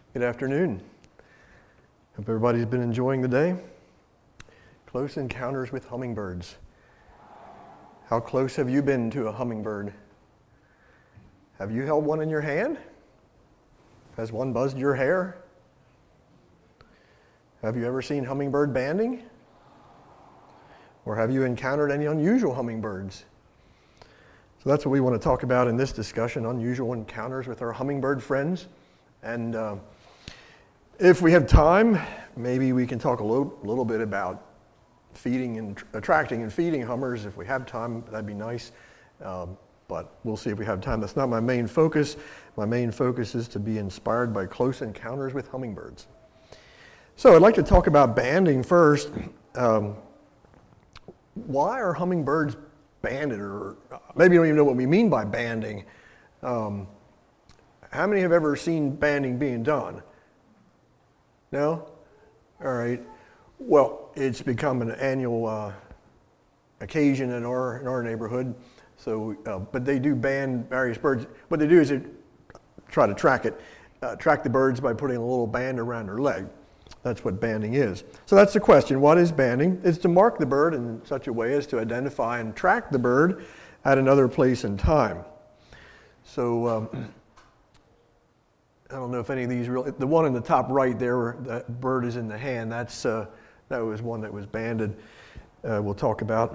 Good afternoon. Hope everybody's been enjoying the day. Close encounters with hummingbirds. How close have you been to a hummingbird? Have you held one in your hand? Has one buzzed your hair? Have you ever seen hummingbird banding? Or have you encountered any unusual hummingbirds? So that's what we want to talk about in this discussion, unusual encounters with our hummingbird friends. And if we have time, maybe we can talk a little bit about feeding and attracting and feeding hummers. If we have time, that'd be nice. But we'll see if we have time. That's not my main focus. My main focus is to be inspired by close encounters with hummingbirds. So I'd like to talk about banding first. Why are hummingbirds banded? Or maybe you don't even know what we mean by banding. How many have ever seen banding being done? No? All right. Well, it's become an annual occasion in our neighborhood. So, but they do band various birds. What they do is they try to track the birds by putting a little band around their leg. That's what banding is. So that's the question. What is banding? It's to mark the bird in such a way as to identify and track the bird at another place and time. So, I don't know if any of these the one in the top right there, that bird is in the hand. That was one that was banded. We'll talk about.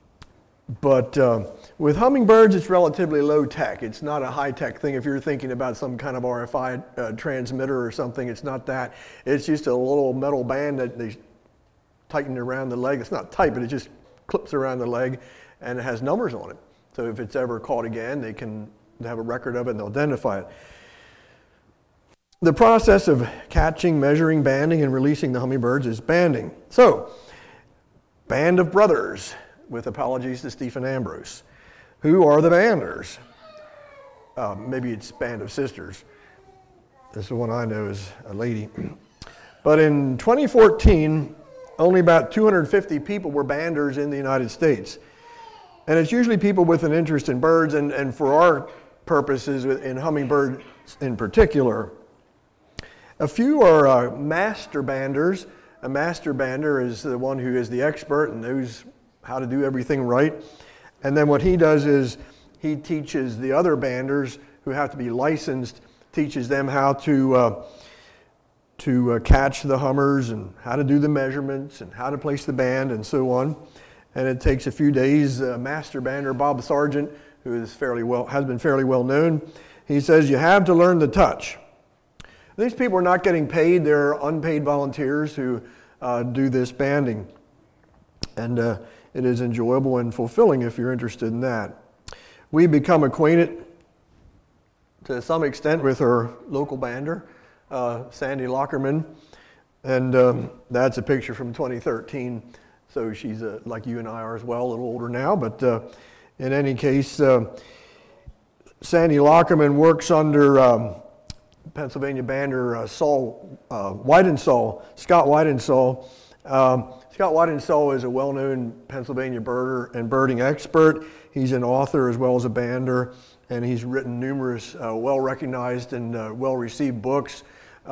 But with hummingbirds, it's relatively low tech. It's not a high tech thing. If you're thinking about some kind of RFI transmitter or something, it's not that. It's just a little metal band that they tighten around the leg. It's not tight, but it just clips around the leg, and it has numbers on it. So if it's ever caught again, they can have a record of it and they'll identify it. The process of catching, measuring, banding, and releasing the hummingbirds is banding. So, band of brothers, with apologies to Stephen Ambrose. Who are the banders? Maybe it's band of sisters. This is the one I know is a lady. But in 2014, only about 250 people were banders in the United States. And it's usually people with an interest in birds, and for our purposes, in hummingbirds in particular. A few are master banders. A master bander is the one who is the expert and knows how to do everything right. And then what he does is he teaches the other banders who have to be licensed, teaches them how to catch the hummers and how to do the measurements and how to place the band and so on. And it takes a few days. Master bander Bob Sargent, who has been fairly well known, he says you have to learn the touch. These people are not getting paid. They're unpaid volunteers who do this banding. And it is enjoyable and fulfilling if you're interested in that. We become acquainted to some extent with our local bander, Sandy Lockerman. And that's a picture from 2013. So she's like you and I are as well, a little older now. But in any case, Sandy Lockerman works under Pennsylvania bander Scott Weidensaul. Scott Weidensaul is a well-known Pennsylvania birder and birding expert. He's an author as well as a bander, and he's written numerous well-recognized and well-received books.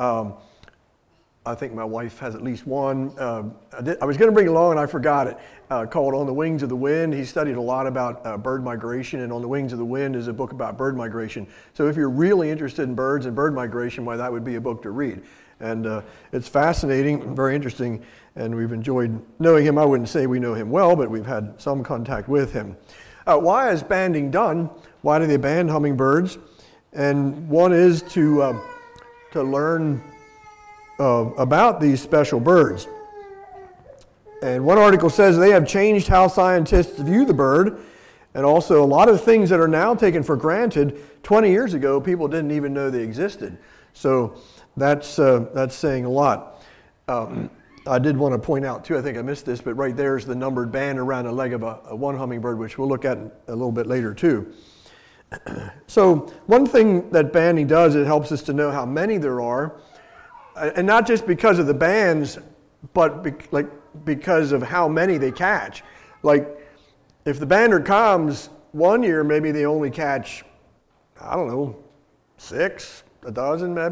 I think my wife has at least one. I was going to bring it along and I forgot it, called On the Wings of the Wind. He studied a lot about bird migration, and On the Wings of the Wind is a book about bird migration. So if you're really interested in birds and bird migration, why that would be a book to read. And it's fascinating, very interesting, and we've enjoyed knowing him. I wouldn't say we know him well, but we've had some contact with him. Why is banding done? Why do they band hummingbirds? And one is to learn about these special birds. And one article says they have changed how scientists view the bird, and also a lot of things that are now taken for granted. 20 years ago, people didn't even know they existed. So that's saying a lot. I did want to point out too, I think I missed this, but right there is the numbered band around the leg of a one hummingbird, which we'll look at a little bit later too. So one thing that banding does, it helps us to know how many there are. And not just because of the bands, but because of how many they catch. Like, if the bander comes one year, maybe they only catch, 6, a dozen maybe.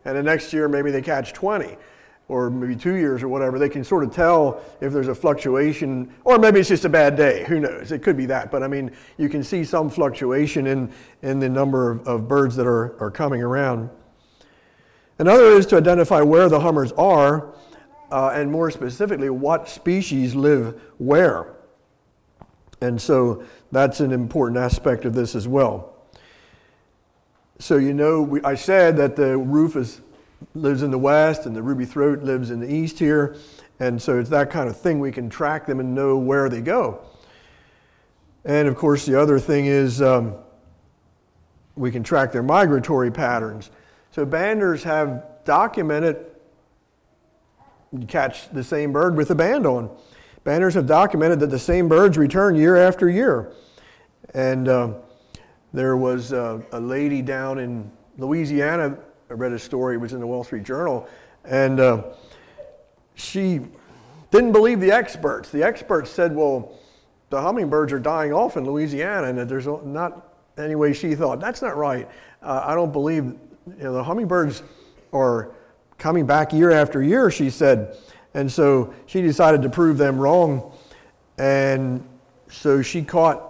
and the next year maybe they catch 20, or maybe 2 years or whatever. They can sort of tell if there's a fluctuation, or maybe it's just a bad day. Who knows? It could be that. But I mean, you can see some fluctuation in the number of birds that are coming around. Another is to identify where the hummers are, and more specifically, what species live where. And so that's an important aspect of this as well. So I said that the rufous lives in the west and the ruby throat lives in the east here. And so it's that kind of thing. We can track them and know where they go. And of course, the other thing is we can track their migratory patterns. So banders have documented, you catch the same bird with a band on. Banders have documented that the same birds return year after year. And there was a lady down in Louisiana. I read a story, it was in the Wall Street Journal, and she didn't believe the experts. The experts said, well, the hummingbirds are dying off in Louisiana, and that there's not any way she thought. That's not right. I don't believe, the hummingbirds are coming back year after year, she said. And so she decided to prove them wrong, and so she caught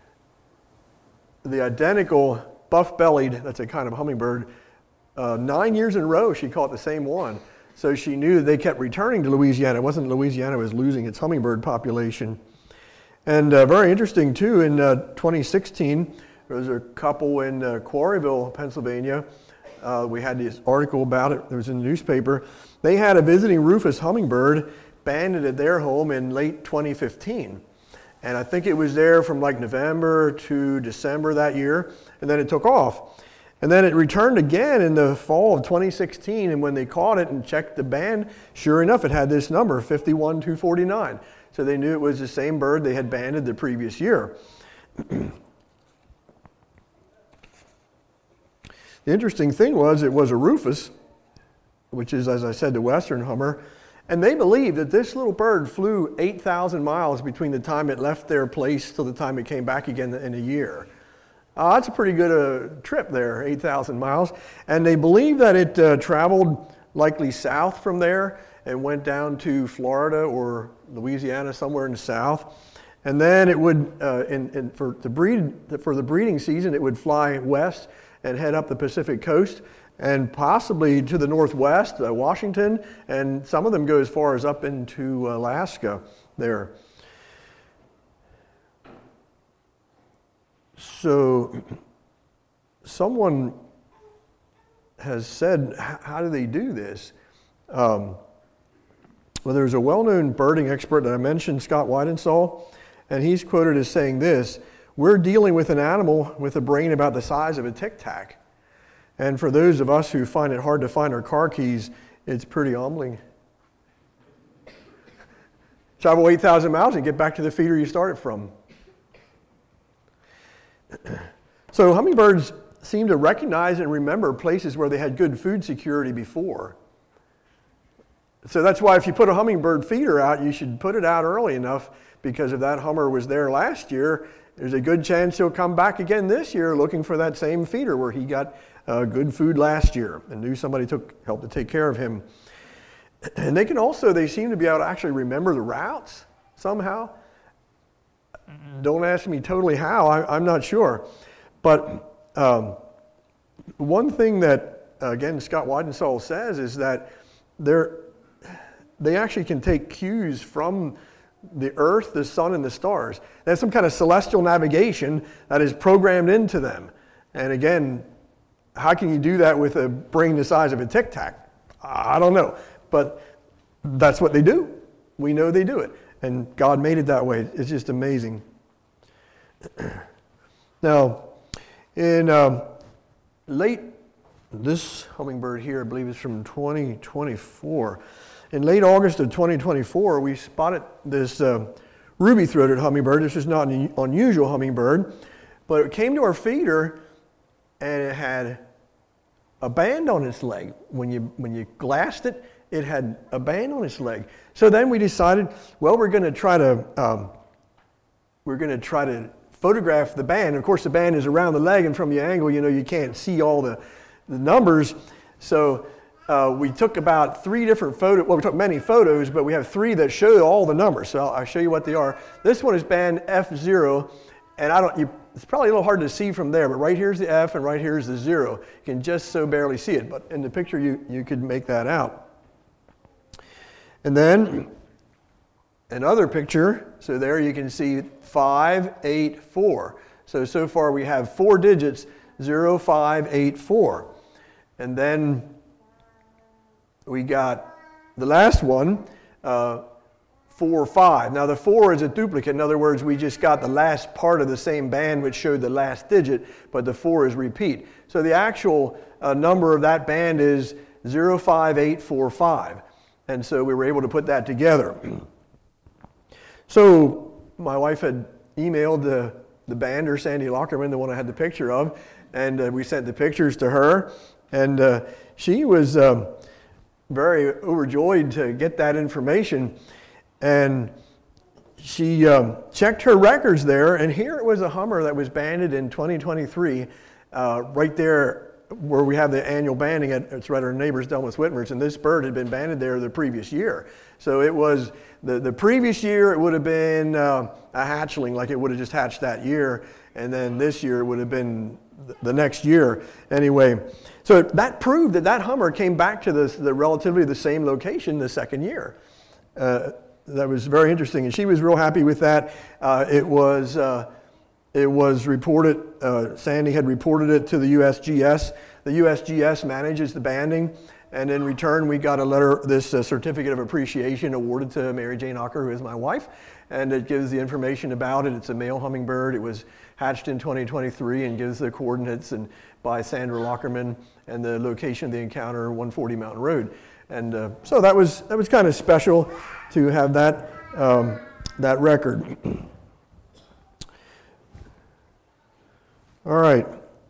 the identical buff-bellied, that's a kind of hummingbird, 9 years in a row she caught the same one. So she knew that they kept returning to Louisiana. It wasn't Louisiana was losing its hummingbird population. And very interesting too, in 2016, there was a couple in Quarryville, Pennsylvania. We had this article about it. It was in the newspaper. They had a visiting rufous hummingbird banded at their home in late 2015. And I think it was there from like November to December that year, and then it took off. And then it returned again in the fall of 2016, and when they caught it and checked the band, sure enough, it had this number, 51249. So they knew it was the same bird they had banded the previous year. The interesting thing was it was a rufous, which is, as I said, the western hummer, and they believe that this little bird flew 8,000 miles between the time it left their place till the time it came back again in a year. That's a pretty good trip there, 8,000 miles. And they believe that it traveled likely south from there and went down to Florida or Louisiana, somewhere in the south. And then it would, for the breeding season, it would fly west and head up the Pacific coast and possibly to the northwest, Washington, and some of them go as far as up into Alaska there. So someone has said, how do they do this? Well, there's a well-known birding expert that I mentioned, Scott Weidensaul, and he's quoted as saying this: we're dealing with an animal with a brain about the size of a Tic Tac. And for those of us who find it hard to find our car keys, it's pretty humbling. Travel 8,000 miles and get back to the feeder you started from. So hummingbirds seem to recognize and remember places where they had good food security before. So that's why if you put a hummingbird feeder out, you should put it out early enough, because if that hummer was there last year, there's a good chance he'll come back again this year looking for that same feeder where he got good food last year and knew somebody helped to take care of him. And they seem to be able to actually remember the routes somehow. Don't ask me totally how, I'm not sure. But one thing that, again, Scott Weidensaul says is that they actually can take cues from the earth, the sun, and the stars. They have some kind of celestial navigation that is programmed into them. And again, how can you do that with a brain the size of a Tic Tac? I don't know. But that's what they do. We know they do it. And God made it that way. It's just amazing. Now, in this hummingbird here, I believe is from 2024. In late August of 2024, we spotted this ruby-throated hummingbird. This is not an unusual hummingbird, but it came to our feeder and it had a band on its leg. When you glassed it, it had a band on its leg. So then we decided, well, we're going to try to photograph the band. Of course, the band is around the leg, and from the angle, you can't see all the numbers. So we took about 3 different photos. Well, we took many photos, but we have 3 that show all the numbers. So I'll show you what they are. This one is band F0, and it's probably a little hard to see from there, but right here's the F and right here's the 0. You can just so barely see it, but in the picture you could make that out. And then another picture, so there you can see 5, 8, 4. So far we have 4 digits, 0, 5, 8, 4. And then we got the last one, 4, 5. Now the 4 is a duplicate. In other words, we just got the last part of the same band which showed the last digit, but the 4 is repeat. So the actual number of that band is 05845. And so we were able to put that together. So my wife had emailed the bander, Sandy Lockerman, the one I had the picture of, and we sent the pictures to her. And she was very overjoyed to get that information. And she checked her records there, and here it was a Hummer that was banded in 2023, right there where we have the annual banding. It's right our neighbors, Delmas Whitmer's, and this bird had been banded there the previous year. So it was, the previous year it would have been a hatchling, like it would have just hatched that year, and then this year it would have been the next year. Anyway, so that proved that Hummer came back to the relatively the same location the second year. That was very interesting, and she was real happy with that. It was reported, Sandy had reported it to the USGS. The USGS manages the banding, and in return we got a letter, this certificate of appreciation awarded to Mary Jane Ocker, who is my wife, and it gives the information about it. It's a male hummingbird. It was hatched in 2023 and gives the coordinates and by Sandra Lockerman and the location of the encounter, 140 Mountain Road. And so that was kind of special to have that record. All right.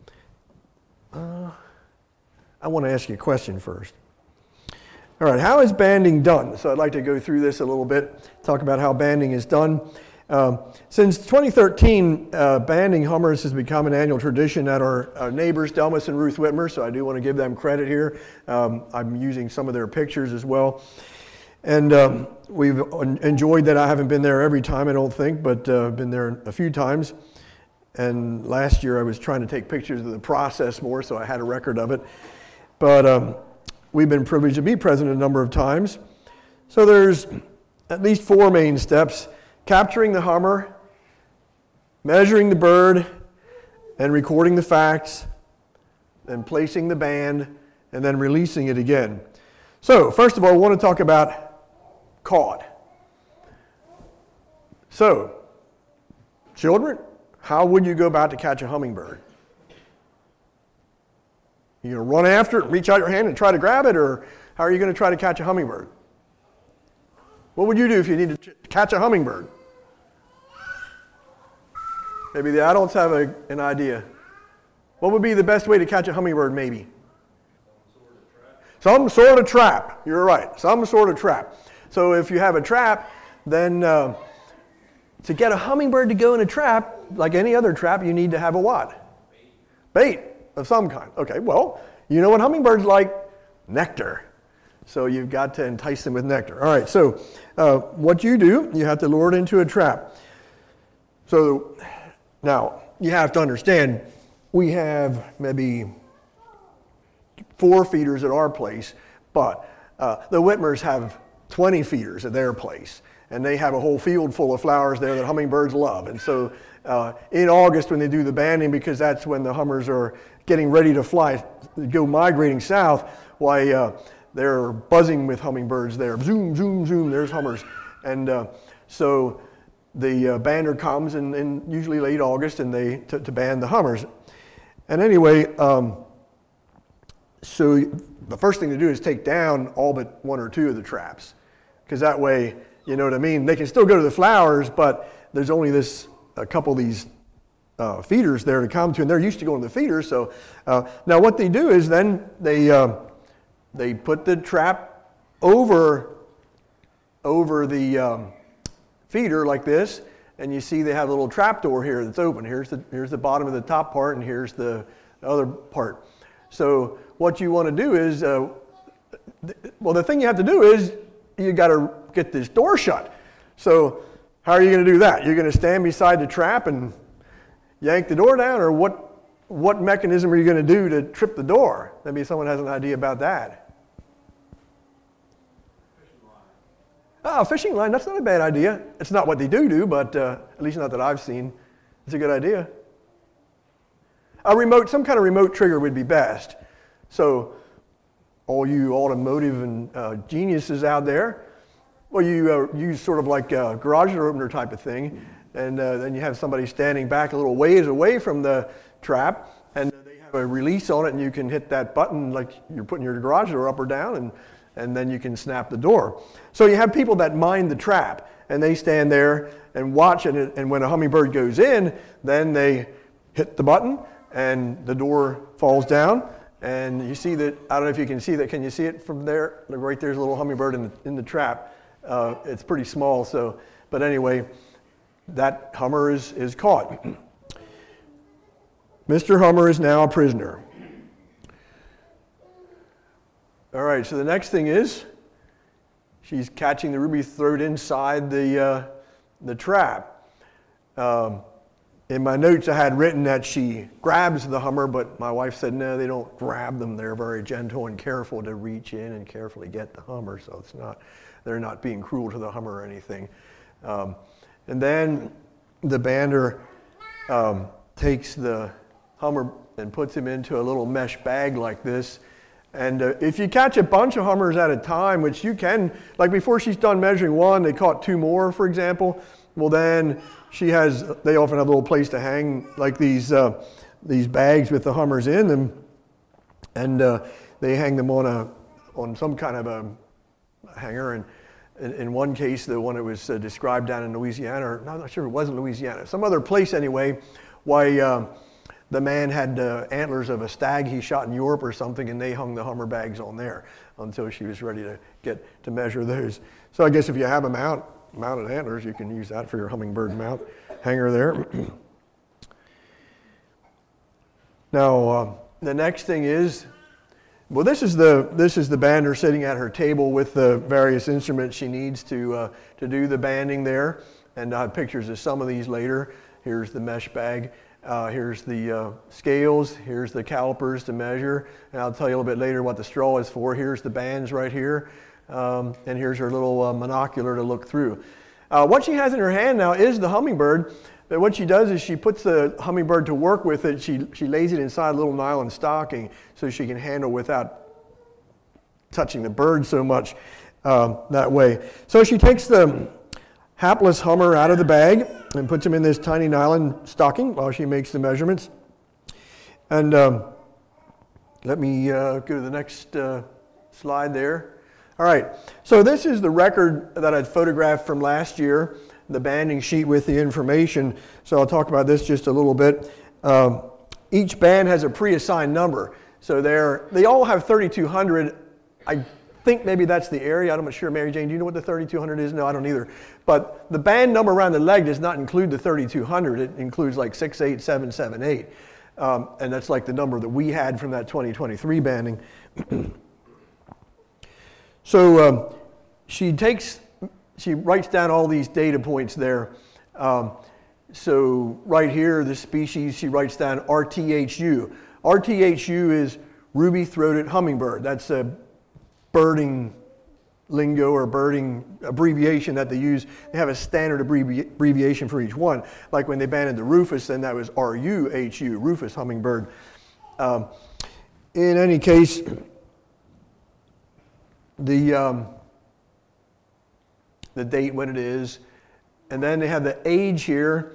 I want to ask you a question first. All right, how is banding done? So I'd like to go through this a little bit, talk about how banding is done. Since 2013, banding Hummers has become an annual tradition at our neighbors, Delmas and Ruth Whitmer, so I do want to give them credit here. I'm using some of their pictures as well. And we've enjoyed that. I haven't been there every time, I don't think, but been there a few times. And last year I was trying to take pictures of the process more, so I had a record of it. But we've been privileged to be present a number of times. So there's at least 4 main steps: capturing the Hummer, measuring the bird, and recording the facts, then placing the band, and then releasing it again. So first of all, I want to talk about caught. So, children, how would you go about to catch a hummingbird? You going to run after it, reach out your hand and try to grab it, or how are you going to try to catch a hummingbird? What would you do if you needed to catch a hummingbird? Maybe the adults have an idea. What would be the best way to catch a hummingbird, maybe? Some sort of trap. You're right. Some sort of trap. So if you have a trap, then to get a hummingbird to go in a trap, like any other trap, you need to have a what? Bait of some kind. Okay, well, you know what hummingbirds like? Nectar. So you've got to entice them with nectar. All right, so what you do, you have to lure it into a trap. So now, you have to understand, we have maybe 4 feeders at our place, but the Whitmers have 20 feeders at their place, and they have a whole field full of flowers there that hummingbirds love. And so in August, when they do the banding, because that's when the Hummers are getting ready to fly, go migrating south, why they're buzzing with hummingbirds there. Zoom, zoom, zoom, there's Hummers. And so the bander comes in usually late August, and they to band the Hummers. And anyway, so the first thing to do is take down all but 1 or 2 of the traps, because that way, you know what I mean, they can still go to the flowers, but there's only a couple of these feeders there to come to, and they're used to going to the feeders. So now what they do is then they put the trap over the feeder like this, and you see they have a little trap door here that's open. Here's the bottom of the top part, and here's the other part. So what you want to do is Well, the thing you have to do is you got to get this door shut. So how are you going to do that? You're going to stand beside the trap and yank the door down, or what mechanism are you going to do to trip the door? Maybe someone has an idea about that. Fishing line, that's not a bad idea. It's not what they do, but at least not that I've seen. It's a good idea. Some kind of remote trigger would be best. So all you automotive and geniuses out there, well, you use sort of like a garage door opener type of thing, and then you have somebody standing back a little ways away from the trap, and they have a release on it, and you can hit that button like you're putting your garage door up or down, and then you can snap the door. So you have people that mind the trap, and they stand there and watch it, and when a hummingbird goes in, then they hit the button, and the door falls down, and you see that. I don't know if you can see that. Can you see it from there? Look, right there's a little hummingbird in the trap. It's pretty small, but anyway, that Hummer is caught. Mr. Hummer is now a prisoner. All right, so the next thing is she's catching the ruby throat inside the trap. In my notes, I had written that she grabs the Hummer, but my wife said, no, they don't grab them. They're very gentle and careful to reach in and carefully get the Hummer, so they're not being cruel to the Hummer or anything. And then the bander takes the Hummer and puts him into a little mesh bag like this. And if you catch a bunch of Hummers at a time, which you can, like before she's done measuring one, they caught 2 more, for example. Well, then they often have a little place to hang like these bags with the Hummers in them, and they hang them on some kind of a hanger. And in one case, the one that was described down in Louisiana, or I'm not sure if it was in Louisiana, some other place anyway, why the man had antlers of a stag he shot in Europe or something, and they hung the Hummer bags on there until she was ready to get to measure those. So I guess if you have a mounted antlers, you can use that for your hummingbird mount hanger there. Now, the next thing is, well, this is the bander sitting at her table with the various instruments she needs to do the banding there, and I have pictures of some of these later. Here's the mesh bag. Here's the scales. Here's the calipers to measure, and I'll tell you a little bit later what the straw is for. Here's the bands right here, and here's her little monocular to look through. What she has in her hand now is the hummingbird. But what she does is she puts the hummingbird to work with it. She lays it inside a little nylon stocking so she can handle without touching the bird so much that way. So she takes the hapless Hummer out of the bag and puts him in this tiny nylon stocking while she makes the measurements. And let me go to the next slide there. All right, so this is the record that I'd photographed from last year, the banding sheet with the information. So I'll talk about this just a little bit. Each band has a pre-assigned number. So they all have 3,200. I think maybe that's the area. I'm not sure. Mary Jane, do you know what the 3,200 is? No, I don't either. But the band number around the leg does not include the 3,200. It includes like 68778. And that's like the number that we had from that 2023 banding. So she writes down all these data points there. So right here, the species, she writes down RTHU. RTHU is ruby-throated hummingbird. That's a birding lingo or birding abbreviation that they use. They have a standard abbreviation for each one. Like when they banded the rufous, then that was RUHU, rufous hummingbird. In any case, the date when it is, and then they have the age here.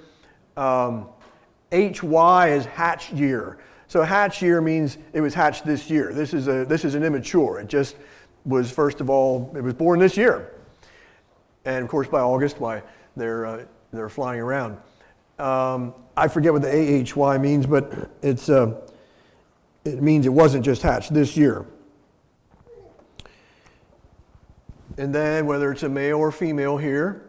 HY is hatch year. So hatch year means it was hatched this year. This is an immature. It just was, first of all, it was born this year, and of course by August, they're flying around. I forget what the AHY means, but it means it wasn't just hatched this year. And then whether it's a male or female here,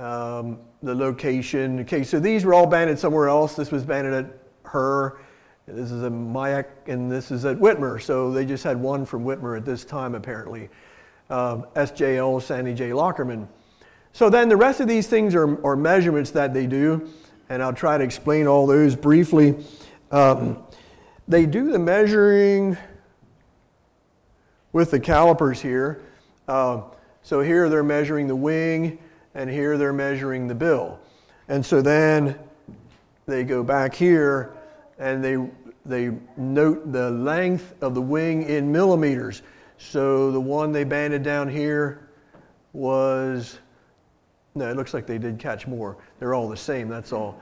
the location. Okay, so these were all banded somewhere else. This was banded at her. This is a MIAC, and this is at Whitmer. So they just had one from Whitmer at this time, apparently. SJL, Sandy J. Lockerman. So then the rest of these things are measurements that they do, and I'll try to explain all those briefly. They do the measuring with the calipers here. So here they're measuring the wing, and here they're measuring the bill. And so then they go back here, and they note the length of the wing in millimeters. So the one they banded down here was, no, it looks like they did catch more. They're all the same, that's all.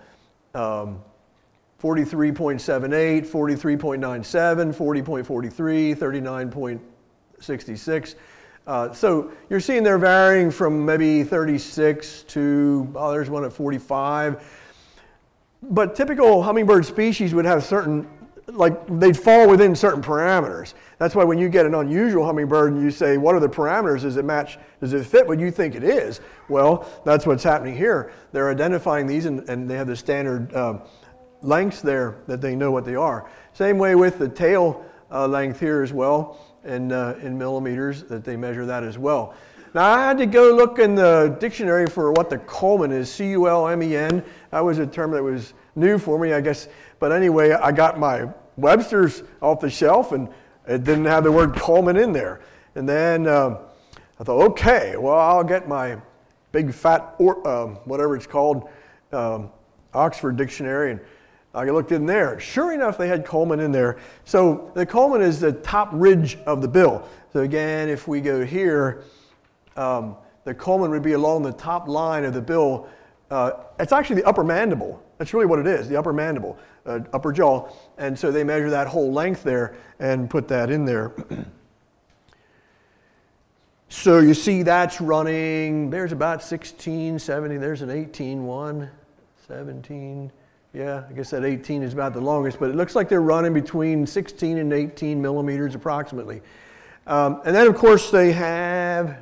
43.78, 43.97, 40.43, 39.66. So you're seeing they're varying from maybe 36 to, there's one at 45. But typical hummingbird species would have certain, like they'd fall within certain parameters. That's why when you get an unusual hummingbird and you say, what are the parameters? Does it match? Does it fit what you think it is? Well, that's what's happening here. They're identifying these and they have the standard lengths there that they know what they are. Same way with the tail length here as well, and in millimeters that they measure that as well. Now I had to go look in the dictionary for what the culmen is, C-U-L-M-E-N. That was a term that was new for me, I guess. But anyway, I got my Webster's off the shelf and it didn't have the word culmen in there. And then I thought, okay, well, I'll get my big fat, whatever it's called, Oxford Dictionary, and I looked in there. Sure enough, they had culmen in there. So the culmen is the top ridge of the bill. So again, if we go here, the culmen would be along the top line of the bill. It's actually the upper mandible. That's really what it is, the upper mandible, upper jaw. And so they measure that whole length there and put that in there. So you see that's running, there's about 16, 17, there's an 18 one, 17. Yeah, I guess that 18 is about the longest, but it looks like they're running between 16 and 18 millimeters approximately. And then of course they have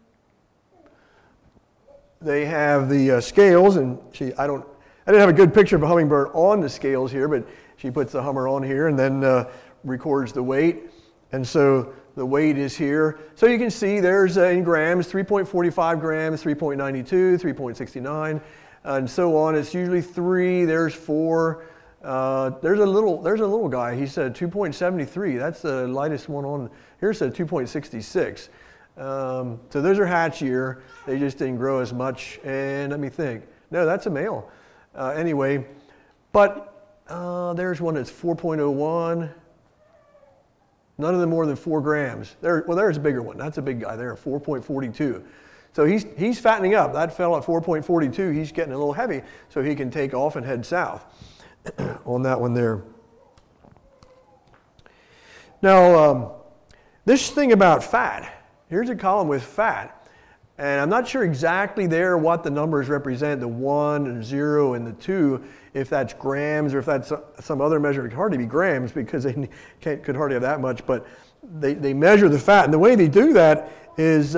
the scales, and I didn't have a good picture of a hummingbird on the scales here, but she puts the hummer on here and then records the weight. And so the weight is here. So you can see there's in grams, 3.45 grams, 3.92, 3.69, and so on. It's usually 3, there's 4. There's a little guy, he said 2.73. That's the lightest one on, here it said 2.66. So those are hatchier. They just didn't grow as much. And let me think. No, that's a male. Anyway, but there's one that's 4.01. None of them more than 4 grams. There's a bigger one. That's a big guy there, 4.42. So he's fattening up. That fell at 4.42. He's getting a little heavy, so he can take off and head south on that one there. Now, this thing about fat. Here's a column with fat. And I'm not sure exactly there what the numbers represent, the 1 and 0 and the 2, if that's grams or if that's some other measure. It could hardly be grams because they could hardly have that much, but they measure the fat. And the way they do that is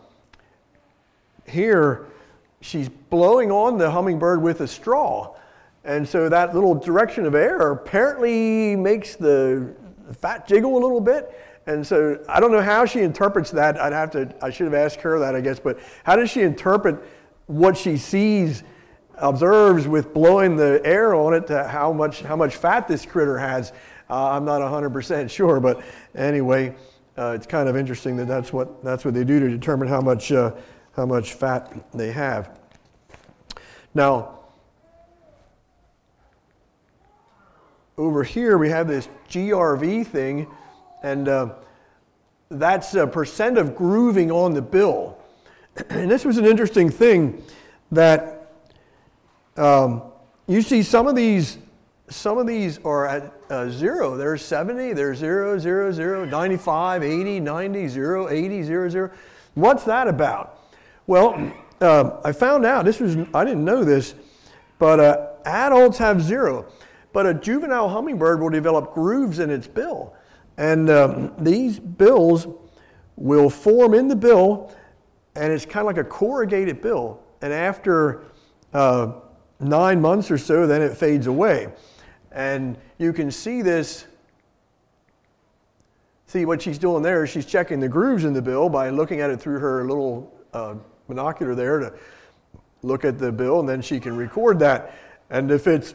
here she's blowing on the hummingbird with a straw. And so that little direction of air apparently makes the fat jiggle a little bit. And so I don't know how she interprets that. I should have asked her that, I guess. But how does she interpret what she sees, observes with blowing the air on it to how much fat this critter has? I'm not 100% sure, but anyway, it's kind of interesting that that's what they do to determine how much fat they have. Now, over here we have this GRV thing. And that's a percent of grooving on the bill. And this was an interesting thing that you see some of these are at 0. There's 70, there's 0, 0, 0, 95, 80, 90, 0, 80, 0, 0. What's that about? Well, I found out, I didn't know this, but adults have 0. But a juvenile hummingbird will develop grooves in its bill. And these bills will form in the bill, and it's kind of like a corrugated bill. And after 9 months or so, then it fades away. And you can see this. See what she's doing there is she's checking the grooves in the bill by looking at it through her little binocular there to look at the bill, and then she can record that. And if it's,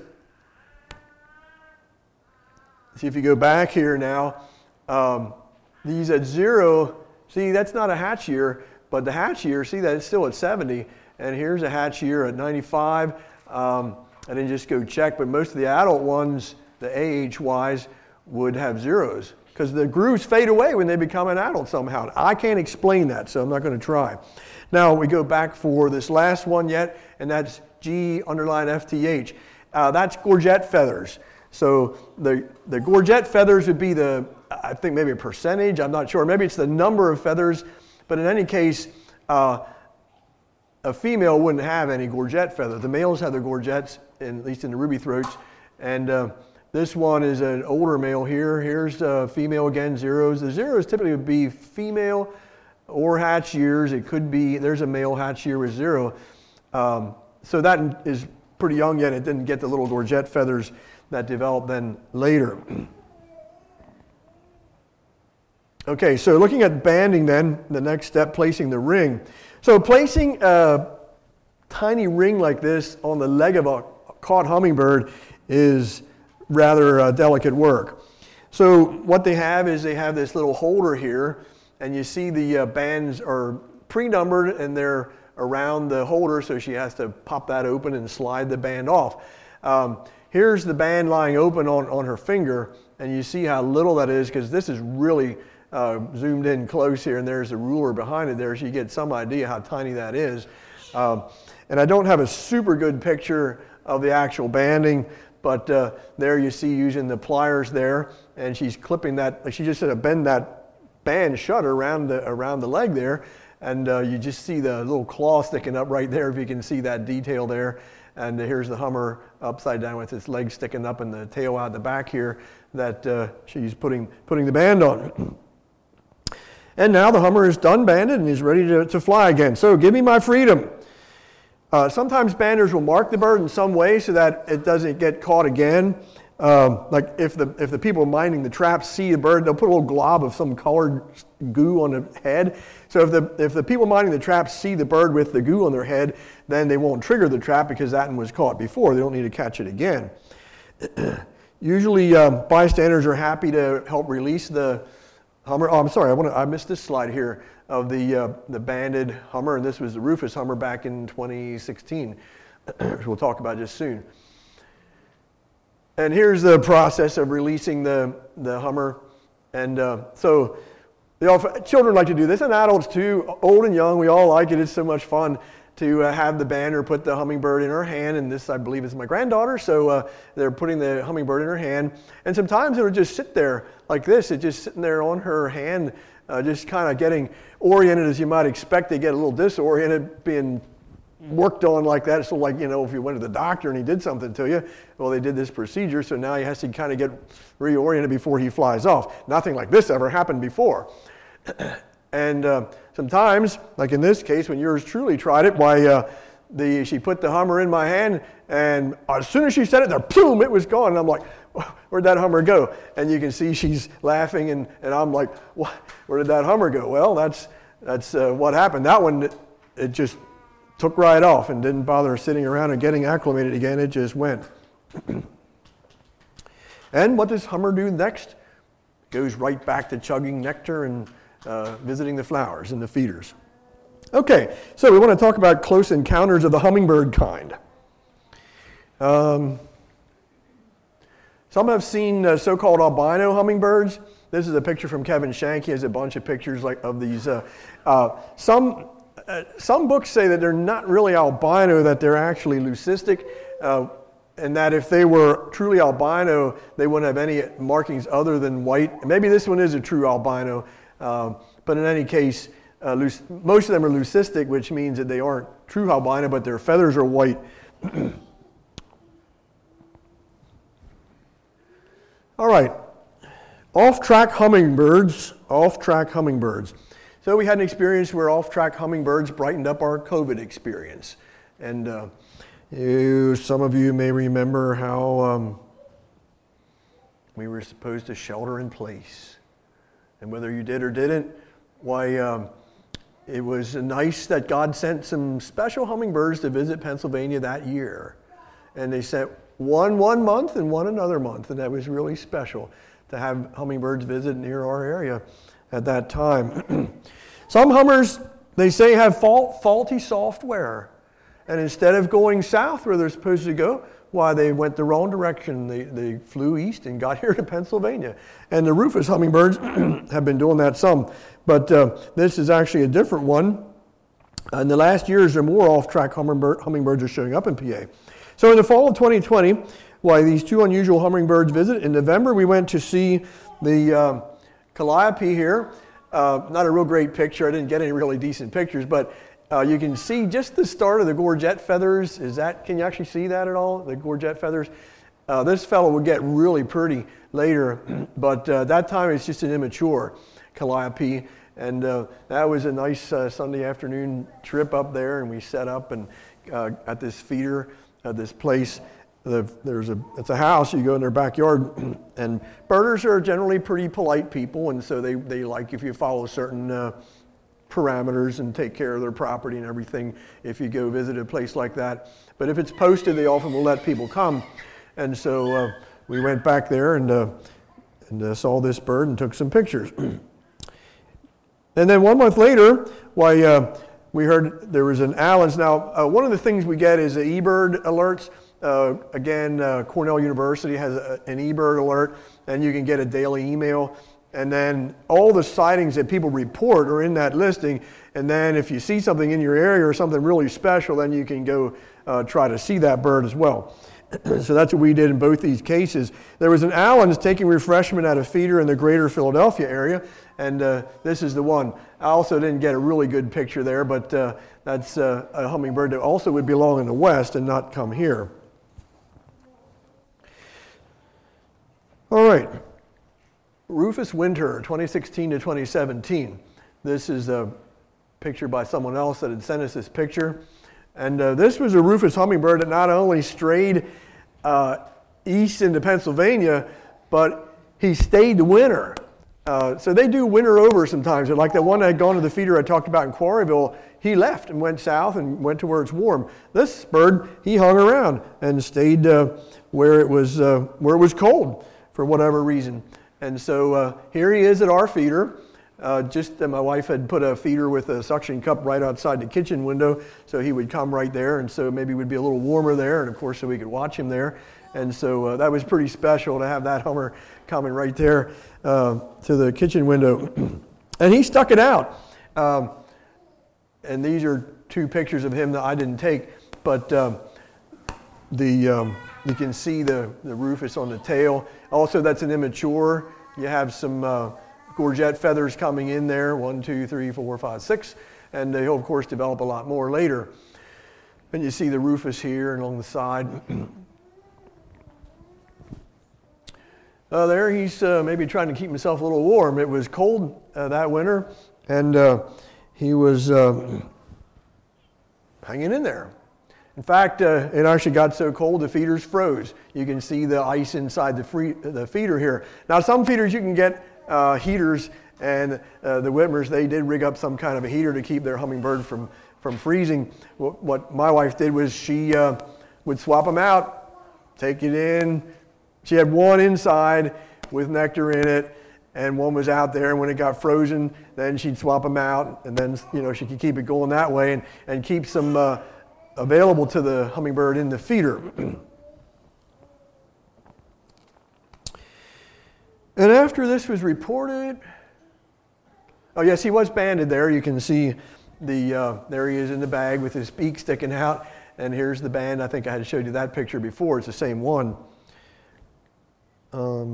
see if you go back here now, these at 0, see that's not a hatch year, but the hatch year, see that it's still at 70, and here's a hatch year at 95. I didn't just go check, but most of the adult ones, the age-wise, would have zeros, because the grooves fade away when they become an adult somehow. I can't explain that, so I'm not going to try. Now we go back for this last one yet, and that's G_FTH. That's gorget feathers. So the gorget feathers would be I think maybe a percentage, I'm not sure. Maybe it's the number of feathers, but in any case, a female wouldn't have any gorget feathers. The males have their gorgets, at least in the ruby throats, and this one is an older male here. Here's a female again, zeros. The zeros typically would be female or hatch years. It could be, there's a male hatch year with 0. So that is pretty young yet. It didn't get the little gorget feathers that developed then later. Okay, so looking at banding then, the next step, placing the ring. So placing a tiny ring like this on the leg of a caught hummingbird is rather delicate work. So what they have is they have this little holder here, and you see the bands are pre-numbered and they're around the holder, so she has to pop that open and slide the band off. Here's the band lying open on her finger, and you see how little that is, because this is really zoomed in close here, and there's the ruler behind it there, so you get some idea how tiny that is. And I don't have a super good picture of the actual banding, but there you see using the pliers there, and she's clipping that. She just had to bend that band shut around the leg there, and you just see the little claw sticking up right there, if you can see that detail there. And here's the hummer upside down with its legs sticking up and the tail out the back here that she's putting the band on. And now the hummer is done banded and is ready to fly again. So give me my freedom. Sometimes banders will mark the bird in some way so that it doesn't get caught again. Like if the people minding the trap see a bird, they'll put a little glob of some colored goo on the head. So if the people minding the trap see the bird with the goo on their head, then they won't trigger the trap because that one was caught before. They don't need to catch it again. Usually bystanders are happy to help release the hummer. Oh, I'm sorry, I missed this slide here of the banded hummer, and this was the Rufous hummer back in 2016, which we'll talk about just soon. And here's the process of releasing the hummer. And so children like to do this, and adults too, old and young, we all like it. It's so much fun to have the bander put the hummingbird in her hand, and this, I believe, is my granddaughter, so they're putting the hummingbird in her hand, and sometimes it'll just sit there like this. It's just sitting there on her hand, just kind of getting oriented as you might expect. They get a little disoriented being worked on like that. It's like, if you went to the doctor and he did something to you, well, they did this procedure, so now he has to kind of get reoriented before he flies off. Nothing like this ever happened before. And sometimes, like in this case, when yours truly tried it, she put the hummer in my hand, and as soon as she said it, there, boom, it was gone. And I'm like, where'd that hummer go? And you can see she's laughing, and I'm like, what? Where did that hummer go? Well, that's what happened. That one, it just took right off and didn't bother sitting around and getting acclimated again. It just went. And what does hummer do next? Goes right back to chugging nectar and visiting the flowers and the feeders. Okay, so we want to talk about close encounters of the hummingbird kind. Some have seen so-called albino hummingbirds. This is a picture from Kevin Shank. He has a bunch of pictures of these. Some books say that they're not really albino, that they're actually leucistic, and that if they were truly albino, they wouldn't have any markings other than white. Maybe this one is a true albino, but in any case, most of them are leucistic, which means that they aren't true albino, but their feathers are white. All right, off-track hummingbirds. So we had an experience where off-track hummingbirds brightened up our COVID experience. And some of you may remember how We were supposed to shelter in place. And whether you did or didn't, why, it was nice that God sent some special hummingbirds to visit Pennsylvania that year. And they sent one month and one another month. And that was really special to have hummingbirds visit near our area at that time. Some hummers, they say, have faulty software. And instead of going south where they're supposed to go, why, they went the wrong direction. They flew east and got here to Pennsylvania. And the Rufous hummingbirds have been doing that some. But this is actually a different one. In the last years, there are more off-track hummingbirds are showing up in PA. So in the fall of 2020, why, these two unusual hummingbirds visit. In November, we went to see the calliope here. Not a real great picture. I didn't get any really decent pictures, but you can see just the start of the gorget feathers. Can you actually see that at all, the gorget feathers? This fellow will get really pretty later, but that time it's just an immature calliope. And that was a nice Sunday afternoon trip up there, and we set up and at this feeder, this place. It's a house. You go in their backyard, and birders are generally pretty polite people, and so they like if you follow certain parameters and take care of their property and everything if you go visit a place like that. But if it's posted, they often will let people come. And so we went back there and saw this bird and took some pictures. And then 1 month later, we heard there was an Allen's. Now, one of the things we get is the eBird alerts. Again, Cornell University has an eBird alert, and you can get a daily email. And then all the sightings that people report are in that listing. And then if you see something in your area or something really special, then you can go try to see that bird as well. So that's what we did in both these cases. There was an Allen's taking refreshment at a feeder in the greater Philadelphia area, and this is the one. I also didn't get a really good picture there, but that's a hummingbird that also would belong in the West and not come here. All right. Rufous Winter, 2016 to 2017. This is a picture by someone else that had sent us this picture. And this was a Rufous hummingbird that not only strayed east into Pennsylvania, but he stayed the winter. So they do winter over sometimes. Like the one that had gone to the feeder I talked about in Quarryville, he left and went south and went to where it's warm. This bird, he hung around and stayed where it was cold for whatever reason. And so here he is at our feeder. My wife had put a feeder with a suction cup right outside the kitchen window, so he would come right there, and so maybe it would be a little warmer there, and of course so we could watch him there. And so that was pretty special to have that hummer coming right there to the kitchen window. And he stuck it out. And these are two pictures of him that I didn't take, but you can see the rufous on the tail. Also, that's an immature. You have some gorget feathers coming in there, 1, 2, 3, 4, 5, 6, and they'll of course develop a lot more later. And you see the rufous here and along the side. There he's maybe trying to keep himself a little warm. It was cold that winter, and he was hanging in there. In fact, it actually got so cold the feeders froze. You can see the ice inside the feeder here. Now, some feeders you can get heaters, and the Whitmers, they did rig up some kind of a heater to keep their hummingbird from freezing. What my wife did was she would swap them out, take it in. She had one inside with nectar in it, and one was out there, and when it got frozen, then she'd swap them out, and then she could keep it going that way and keep some available to the hummingbird in the feeder. And after this was reported, oh yes, he was banded there. You can see there he is in the bag with his beak sticking out, and here's the band. I think I had showed you that picture before. It's the same one. And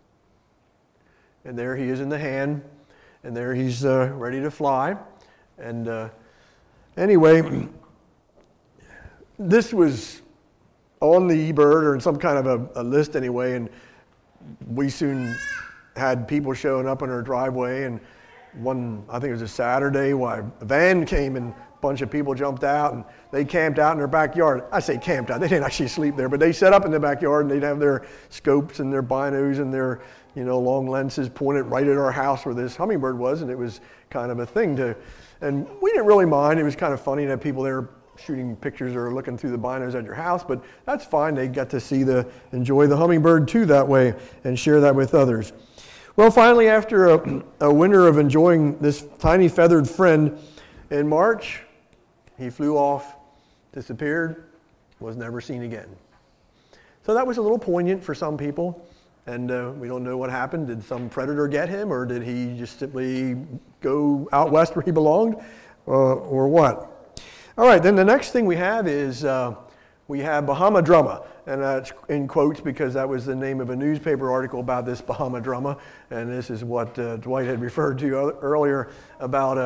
there he is in the hand, and there he's ready to fly. And anyway, this was on the eBird or in some kind of a list anyway, and we soon had people showing up in our driveway. And one, I think it was a Saturday, a van came and bunch of people jumped out and they camped out in their backyard. I say camped out, they didn't actually sleep there, but they set up in the backyard and they'd have their scopes and their binos and their long lenses pointed right at our house where this hummingbird was, and it was kind of a thing and we didn't really mind. It was kind of funny to have people there shooting pictures or looking through the binos at your house, but that's fine. They got to enjoy the hummingbird too that way and share that with others. Well, finally, after a winter of enjoying this tiny feathered friend, in March, he flew off, disappeared, was never seen again. So that was a little poignant for some people, and we don't know what happened. Did some predator get him, or did he just simply go out west where he belonged, or what? All right, then the next thing we have is we have Bahama Drummer, and that's in quotes because that was the name of a newspaper article about this Bahama Drummer, and this is what Dwight had referred to earlier about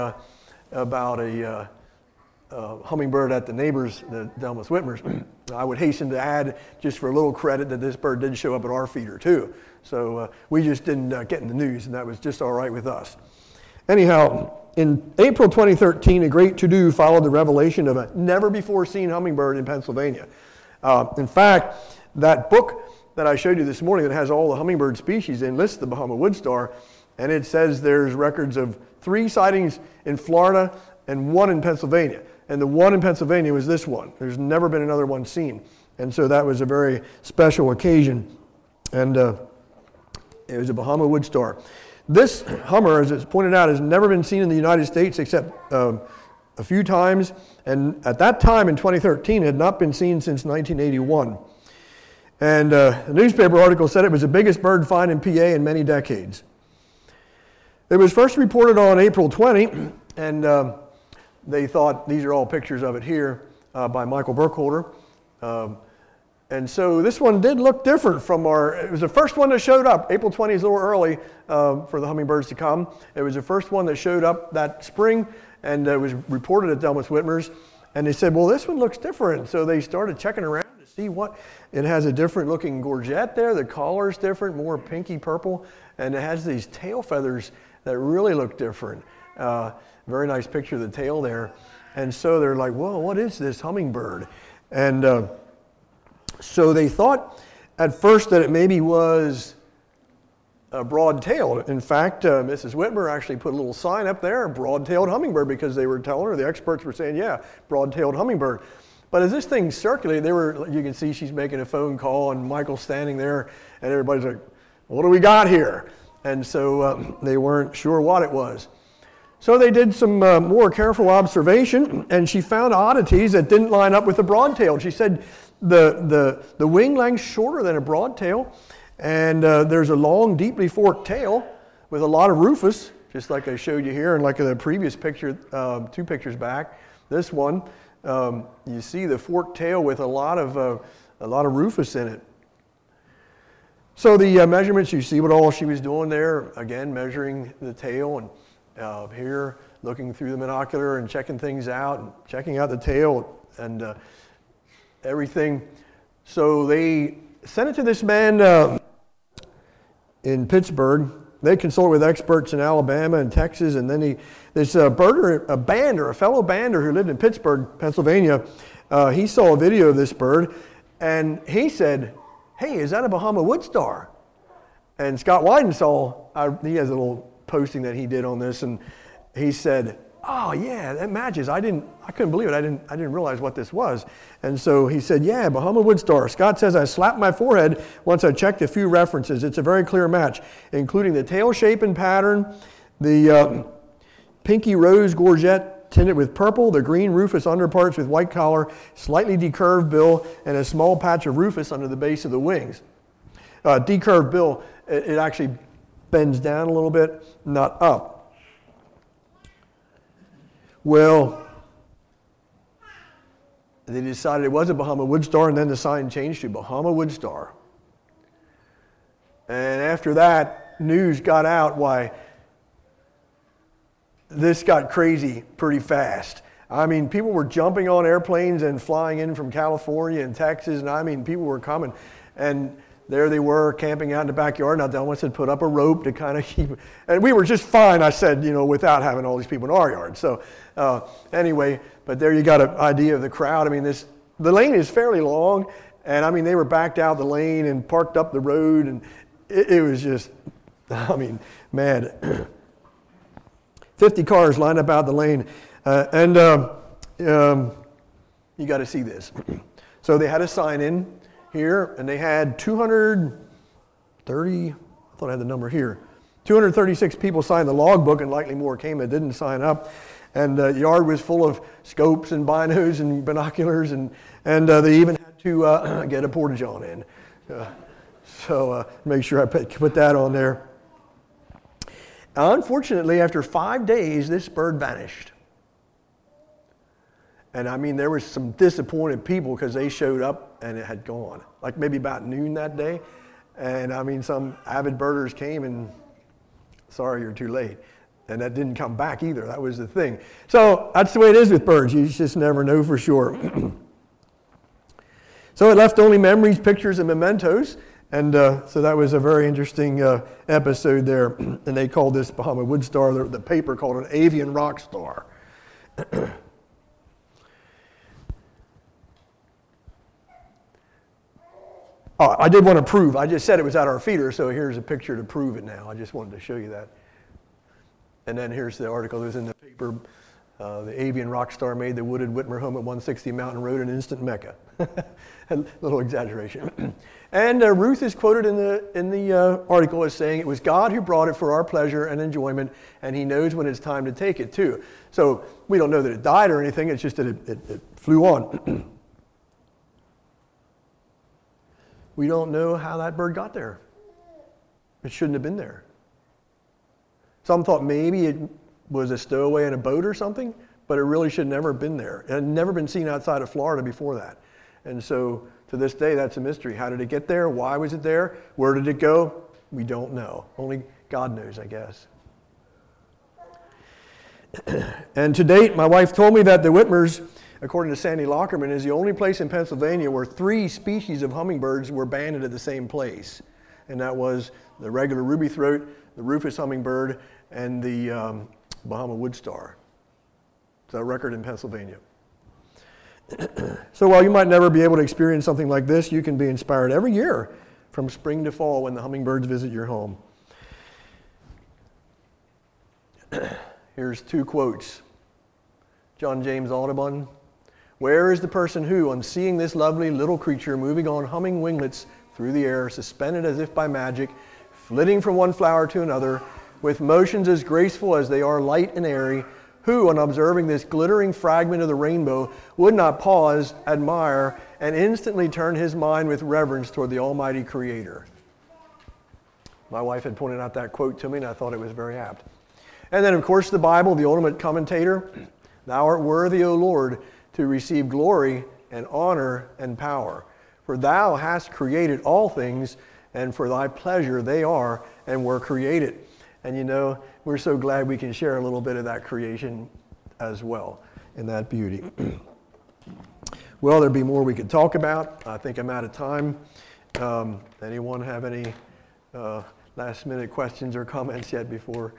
a hummingbird at the neighbors, the Delmas Whitmers. I would hasten to add, just for a little credit, that this bird did show up at our feeder too. So we just didn't get in the news, and that was just all right with us. Anyhow, in April 2013, a great to-do followed the revelation of a never-before-seen hummingbird in Pennsylvania. In fact, that book that I showed you this morning that has all the hummingbird species in lists the Bahama woodstar, and it says there's records of 3 sightings in Florida and 1 in Pennsylvania. And the one in Pennsylvania was this one. There's never been another one seen. And so that was a very special occasion. And it was a Bahama woodstar. This hummer, as it's pointed out, has never been seen in the United States except a few times. And at that time, in 2013, it had not been seen since 1981. And the newspaper article said it was the biggest bird find in PA in many decades. It was first reported on April 20, and they thought, these are all pictures of it here by Michael Burkholder. And so this one did look different from it was the first one that showed up. April 20 is a little early for the hummingbirds to come. It was the first one that showed up that spring, and it was reported at Delmas Whitmers. And they said, well, this one looks different. So they started checking around to see it has a different looking gorget there. The collar's different, more pinky purple, and it has these tail feathers that really look different. Very nice picture of the tail there. And so they're like, whoa, what is this hummingbird? And so they thought at first that it maybe was a broad-tailed. In fact, Mrs. Whitmer actually put a little sign up there, broad-tailed hummingbird, because they were telling her, the experts were saying, yeah, broad-tailed hummingbird. But as this thing circulated, you can see she's making a phone call, and Michael's standing there, and everybody's like, what do we got here? And so they weren't sure what it was. So they did some more careful observation, and she found oddities that didn't line up with the broad-tailed. She said the wing length's shorter than a broad-tail, and there's a long, deeply forked tail with a lot of rufous, just like I showed you here, and like the previous picture, 2 pictures back. This one, you see the forked tail with a lot of rufous in it. So the measurements, you see what all she was doing there. Again, measuring the tail, and here looking through the binocular and checking things out, and checking out the tail and everything. So they sent it to this man in Pittsburgh. They consulted with experts in Alabama and Texas, and then this fellow bander who lived in Pittsburgh, Pennsylvania, he saw a video of this bird, and he said, hey, is that a Bahama woodstar? And Scott Weidensaul, he has a little posting that he did on this, and he said, oh yeah, that matches. I couldn't believe it. I didn't realize what this was. And so he said, yeah, Bahama woodstar. Scott says, I slapped my forehead once I checked a few references. It's a very clear match, including the tail shape and pattern, the pinky rose gorget tinted with purple, the green rufous underparts with white collar, slightly decurved bill, and a small patch of rufous under the base of the wings. Decurved bill, it actually bends down a little bit, not up. Well, they decided it was a Bahama woodstar, and then the sign changed to Bahama woodstar. And after that, news got out why this got crazy pretty fast. I mean, people were jumping on airplanes and flying in from California and Texas, and I mean, people were coming. And there they were camping out in the backyard. Now, Delma said put up a rope to kind of keep, and we were just fine, I said, without having all these people in our yard. So anyway, but there you got an idea of the crowd. I mean, the lane is fairly long, and I mean, they were backed out the lane and parked up the road, and it was just, mad. 50 cars lined up out the lane, and you got to see this. So they had a sign in here, and they had 230, I thought I had the number here, 236 people signed the logbook, and likely more came that didn't sign up. And the yard was full of scopes and binos and binoculars, and they even had to get a porta-john in. So make sure I put that on there. Unfortunately, after 5 days, this bird vanished. And I mean, there was some disappointed people because they showed up and it had gone. Like maybe about noon that day. And I mean, some avid birders came and, sorry, you're too late. And that didn't come back either. That was the thing. So that's the way it is with birds. You just never know for sure. So it left only memories, pictures, and mementos. And so that was a very interesting episode there. And they called this Bahama Wood Star, the paper called an avian rock star. Oh, I did want to prove. I just said it was at our feeder, so here's a picture to prove it now. I just wanted to show you that. And then here's the article that was in the paper. The avian rock star made the wooded Whitmer home at 160 Mountain Road an instant mecca. A little exaggeration. And Ruth is quoted in the article as saying, it was God who brought it for our pleasure and enjoyment, and he knows when it's time to take it too. So we don't know that it died or anything, it's just that it flew on. We don't know how that bird got there. It shouldn't have been there. Some thought maybe it was a stowaway in a boat or something, but it really should never have been there. It had never been seen outside of Florida before that. And so to this day, that's a mystery. How did it get there? Why was it there? Where did it go? We don't know. Only God knows, I guess. And to date, my wife told me that the Whitmers, according to Sandy Lockerman, is the only place in Pennsylvania where 3 species of hummingbirds were banded at the same place. And that was the regular ruby throat, the rufous hummingbird, and the Bahama wood star. It's a record in Pennsylvania. So while you might never be able to experience something like this, you can be inspired every year from spring to fall when the hummingbirds visit your home. Here's 2 quotes. John James Audubon. Where is the person who, on seeing this lovely little creature moving on humming winglets through the air, suspended as if by magic, flitting from one flower to another, with motions as graceful as they are light and airy, who, on observing this glittering fragment of the rainbow, would not pause, admire, and instantly turn his mind with reverence toward the Almighty Creator? My wife had pointed out that quote to me, and I thought it was very apt. And then, of course, the Bible, the ultimate commentator. Thou art worthy, O Lord, to receive glory and honor and power. For thou hast created all things, and for thy pleasure they are and were created. And you know, we're so glad we can share a little bit of that creation as well, in that beauty. Well, there'd be more we could talk about. I think I'm out of time. Anyone have any last minute questions or comments yet before